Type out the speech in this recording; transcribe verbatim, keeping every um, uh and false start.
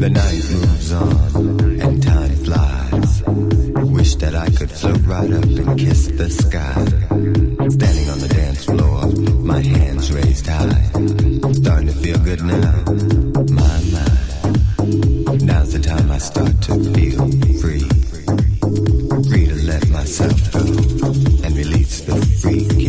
The night moves on and time flies. Wish that I could float right up and kiss the sky. Standing on the dance floor, my hands raised high. Starting to feel good now, my, my. Now's the time I start to feel free. Free to let myself go and release the freak